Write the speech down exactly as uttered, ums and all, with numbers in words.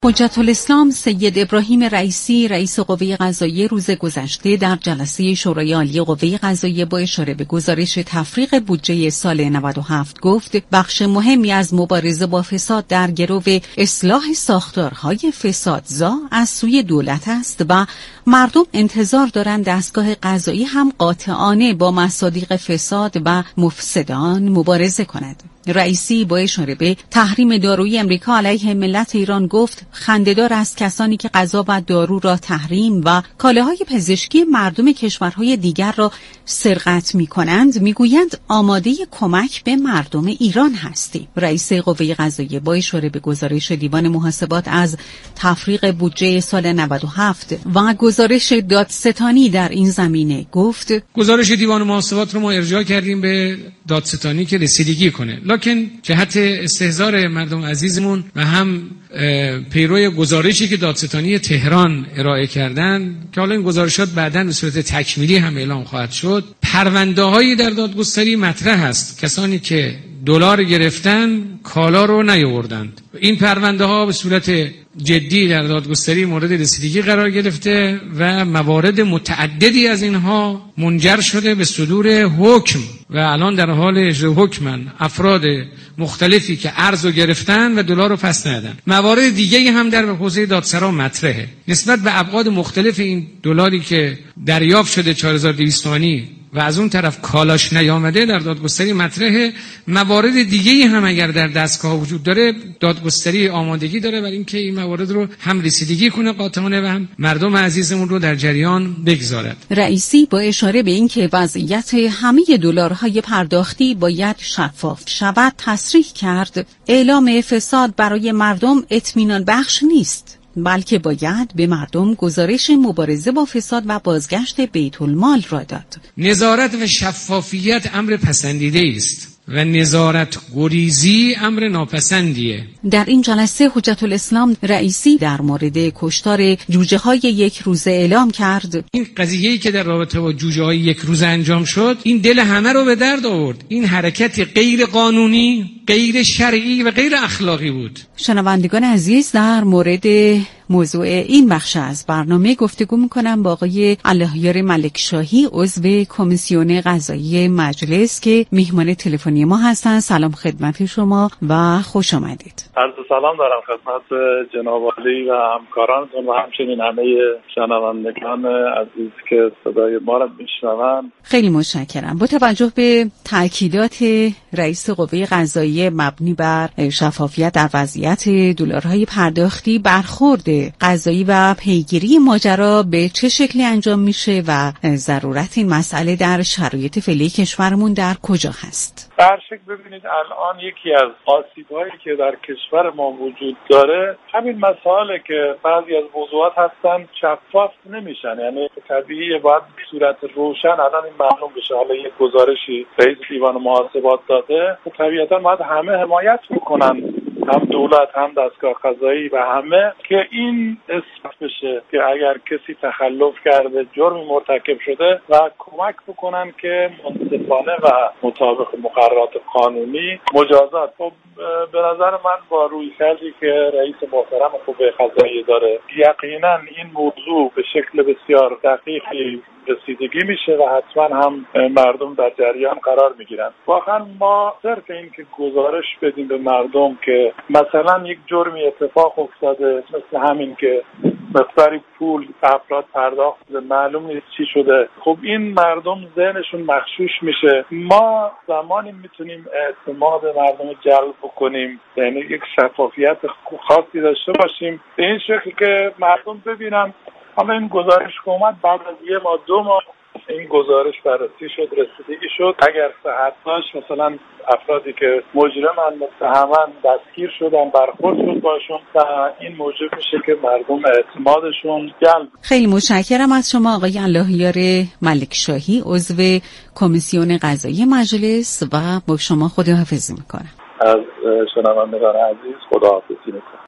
حجت الاسلام سید ابراهیم رئیسی رئیس قوه قضاییه روز گذشته در جلسه شورای عالی قوه قضاییه با اشاره به گزارش تفریغ بودجه سال نود و هفت گفت بخش مهمی از مبارزه با فساد در گرو اصلاح ساختارهای فسادزا از سوی دولت است و مردم انتظار دارند دستگاه قضایی هم قاطعانه با مصادیق فساد و مفسدان مبارزه کند. رئیسی با اشاره به تحریم دارویی امریکا علیه ملت ایران گفت خنده‌دار است کسانی که غذا و دارو را تحریم و کالاهای پزشکی مردم کشورهای دیگر را سرقت می‌کنند می‌گویند آماده کمک به مردم ایران هستیم. رئیس قوه قضاییه با اشاره به گزارش دیوان محاسبات از تفریغ بودجه سال نود و هفت و گزارش دادستانی در این زمینه گفت گزارش دیوان محاسبات رو ما ارجاع کردیم به دادستانی که رسیدگی کنه، لکن جهت استحضار مردم عزیزمون و هم پیروی گزارشی که دادستانی تهران ارائه کردن که حالا این گزارشات بعداً به صورت تکمیلی هم اعلام خواهد شد، پرونده‌هایی در دادگستری مطرح است. کسانی که دلار گرفتن کالا رو نیاوردند. این پرونده ها به صورت جدی در دادگستری مورد رسیدگی قرار گرفته و موارد متعددی از اینها منجر شده به صدور حکم و الان در حال اجرای حکمن افراد مختلفی که ارز رو گرفتن و دلار رو پس ندادن. موارد دیگه هم در حوزه دادسرا مطرحه نسبت به ابعاد مختلف این دلاری که دریافت شده چهار هزار و دویست تومانی و از اون طرف کالاش نیامده در دادگستری مطرحه. موارد دیگه هم اگر در دستگاه وجود داره دادگستری آمادگی داره برای اینکه این موارد رو هم رسیدگی کنه قاطعانه و هم مردم عزیزمون رو در جریان بگذارد. رئیسی با اشاره به اینکه وضعیت همه دلارهای پرداختی باید شفاف شود تصریح کرد اعلام فساد برای مردم اطمینان بخش نیست، بلکه باید به مردم گزارش مبارزه با فساد و بازگشت بیت المال را داد. نظارت و شفافیت امر پسندیده است و نظارت گریزی امر ناپسندیه. در این جلسه حجت الاسلام رئیسی در مورد کشتار جوجه های یک روزه اعلام کرد این قضیه‌ای که در رابطه با جوجه های یک روزه انجام شد این دل همه رو به درد آورد. این حرکت غیر قانونی، غیر شرعی و غیر اخلاقی بود. شنوندگان عزیز، در مورد موضوع این بخش از برنامه گفتگو میکنم با آقای اللهیار ملکشاهی عضو کمیسیون قضایی مجلس که میهمان تلفنی ما هستن. سلام خدمت شما و خوش آمدید. عرض سلام دارم خدمت جناب عالی و همکارانتون و همچنین همه شنوندگان عزیز که صدای ما را میشنوند. خیلی متشکرم. با توجه به تاکیدات رئیس قوه قضاییه مبنی بر شفافیت در وضعیت دلارهای پرداختی، برخورد قضایی و پیگیری ماجرا به چه شکلی انجام میشه و ضرورت این مسئله در شرایط فعلی کشورمون در کجا هست؟ در شکل ببینید الان یکی از آسیب‌هایی که در کشور ما وجود داره همین مسائله که بعضی از موضوعات هستن شفاف نمیشن، یعنی طبیعیه باید به صورت روشن الان این معلوم بشه. حالا یک گزارشی رئیس دیوان محاسبات داده، طبیعتا باید همه حمایت بکنن، هم دولت هم دستگاه قضایی و همه، که این اثبات بشه که اگر کسی تخلف کرده جرمی مرتکب شده و کمک بکنن که منصفانه و مطابق مقررات قانونی مجازات. خب به نظر من با رویکردی که رئیس محترم قوه قضاییه داره یقینا این موضوع به شکل بسیار دقیقی رسیدگی میشه و حتما هم مردم در جریان قرار میگیرن. واقعا ما صرف این که گزارش بدیم به مردم که مثلا یک جرمی اتفاق افتاده، مثل همین که مقداری پول افراد پرداخت معلوم نیست چی شده، خب این مردم ذهنشون مغشوش میشه. ما زمانی میتونیم اعتماد مردم جلب بکنیم، یعنی یک شفافیت خاصی داشته باشیم به این شکل که مردم ببینن حالا این گزارش که اومد بعد از یه ماه دو ماه این گزارش بررسی شد، رسیدگی شد، اگر صحت داشت مثلا افرادی که مجرمن متهمن دستگیر شدن، برخورد شد باشون و این موجب میشه که مردم اعتمادشون جلب. خیلی متشکرم از شما آقای اللهیار ملکشاهی عضو کمیسیون قضایی مجلس و با شما خداحافظی میکنم. از شنوندگان عزیز خداحافظی میکنم.